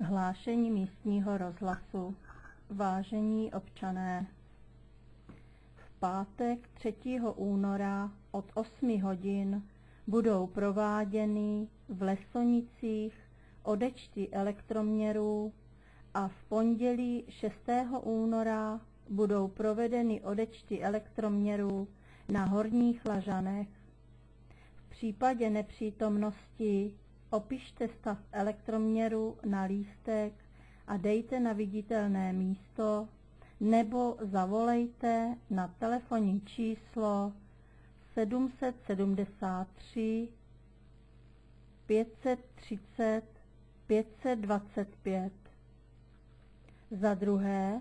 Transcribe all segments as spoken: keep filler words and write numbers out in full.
Hlášení místního rozhlasu. Vážení občané, v pátek třetího února od osmi hodin budou prováděny v Lesonicích odečty elektroměrů a v pondělí šestého února budou provedeny odečty elektroměrů na Horních Lažanech. V případě nepřítomnosti opište stav elektroměru na lístek a dejte na viditelné místo nebo zavolejte na telefonní číslo sedm set sedmdesát tři pět set třicet pět set dvacet pět. Za druhé,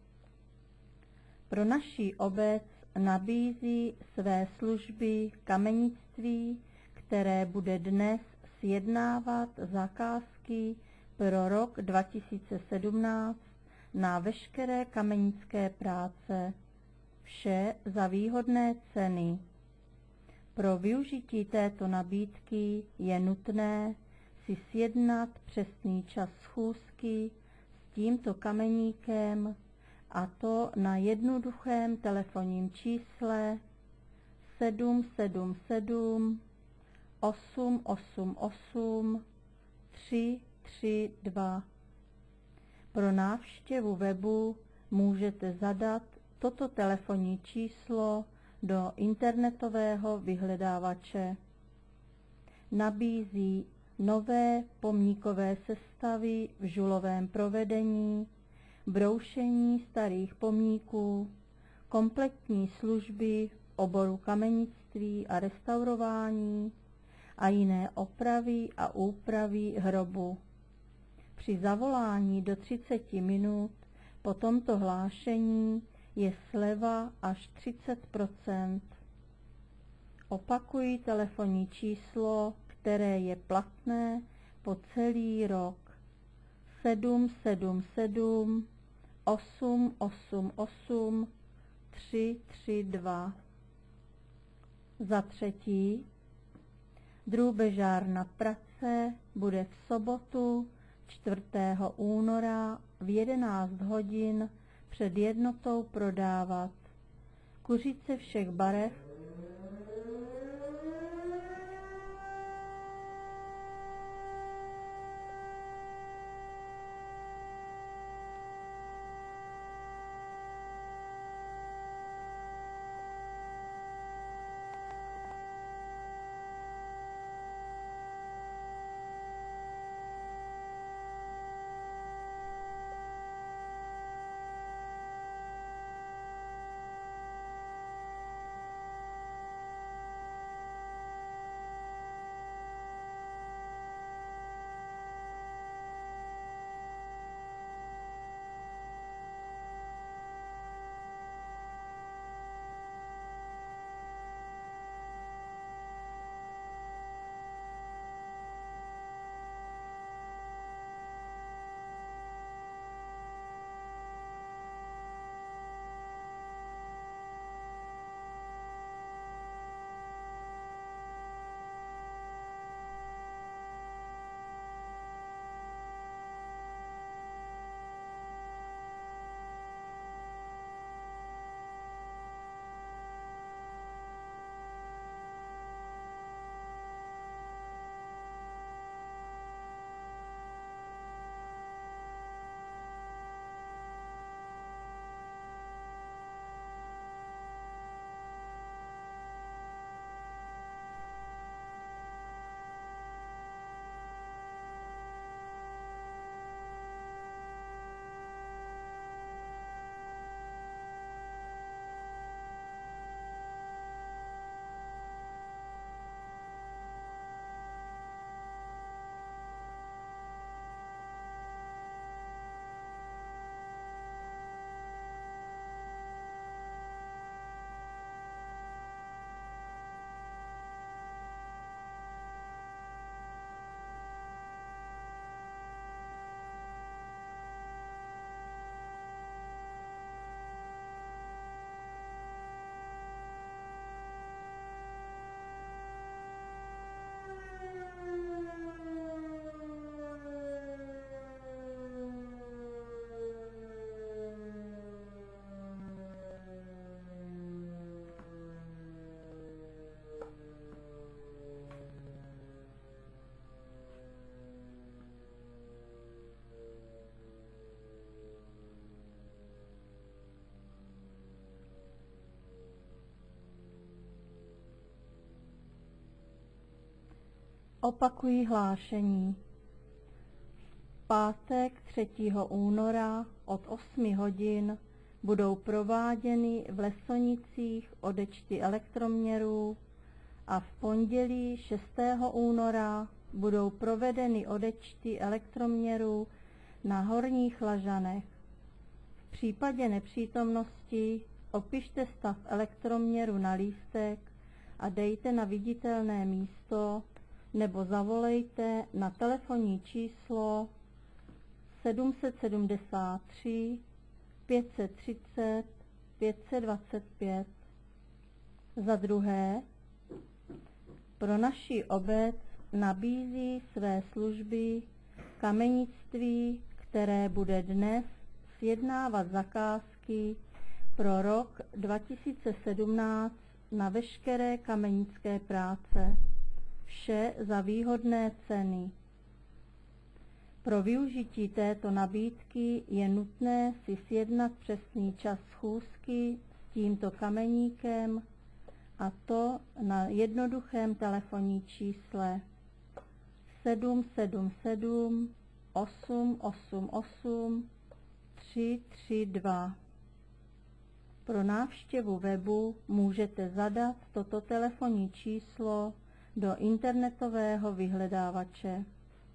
pro naši obec nabízí své služby kamenictví, které bude dnes sjednávat zakázky pro rok dva tisíce sedmnáct na veškeré kamenické práce, vše za výhodné ceny. Pro využití této nabídky je nutné si sjednat přesný čas schůzky s tímto kameníkem, a to na jednoduchém telefonním čísle sedm sedm sedm osm osm osm tři tři dva. Pro návštěvu webu můžete zadat toto telefonní číslo do internetového vyhledávače. Nabízí nové pomníkové sestavy v žulovém provedení, broušení starých pomníků, kompletní služby v oboru kamenictví a restaurování a jiné opravy a úpravy hrobu. Při zavolání do třiceti minut po tomto hlášení je sleva až třicet procent. Opakuji telefonní číslo, které je platné po celý rok. sedm sedm sedm osm osm osm tři tři dva. Za třetí, drůbežárna Prace bude v sobotu čtvrtého února v jedenáct hodin před jednotou prodávat kuřice všech barev, Opakují hlášení. V pátek třetího února od osmi hodin budou prováděny v Lesonicích odečty elektroměrů a v pondělí šestého února budou provedeny odečty elektroměrů na Horních Lažanech. V případě nepřítomnosti opište stav elektroměru na lístek a dejte na viditelné místo nebo zavolejte na telefonní číslo sedm set sedmdesát tři pět set třicet pět set dvacet pět. Za druhé, pro naši obec nabízí své služby kamenictví, které bude dnes sjednávat zakázky pro rok dva tisíce sedmnáct na veškeré kamenické práce. Vše za výhodné ceny. Pro využití této nabídky je nutné si sjednat přesný čas schůzky s tímto kameníkem, a to na jednoduchém telefonní čísle sedm sedm sedm osm osm osm tři tři dva. Pro návštěvu webu můžete zadat toto telefonní číslo do internetového vyhledávače.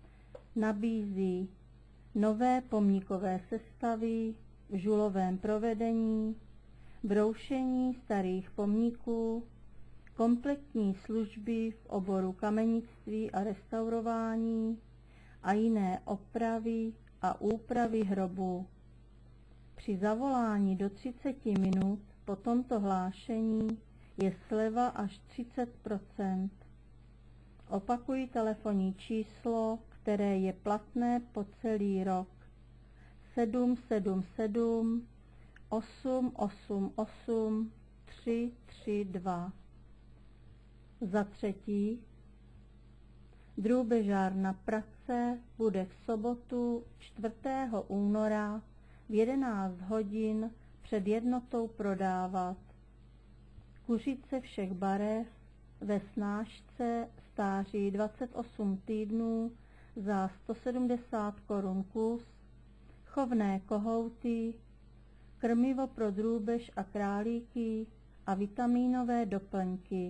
Nabízí nové pomníkové sestavy v žulovém provedení, broušení starých pomníků, kompletní služby v oboru kamenictví a restaurování a jiné opravy a úpravy hrobů. Při zavolání do třicet minut po tomto hlášení je sleva až třicet procent. Opakuji telefonní číslo, které je platné po celý rok. sedm sedm sedm osm osm osm tři tři dva. Za třetí, drůbežárna Prace bude v sobotu čtvrtého února v jedenáct hodin před jednotou prodávat kuřice všech barev ve snášce stáří dvacet osm týdnů za sto sedmdesát korun kus, chovné kohouty, krmivo pro drůbež a králíky a vitamínové doplňky.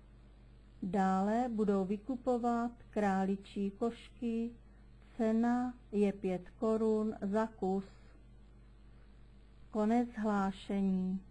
Dále budou vykupovat králičí košky, cena je pět korun za kus. Konec hlášení.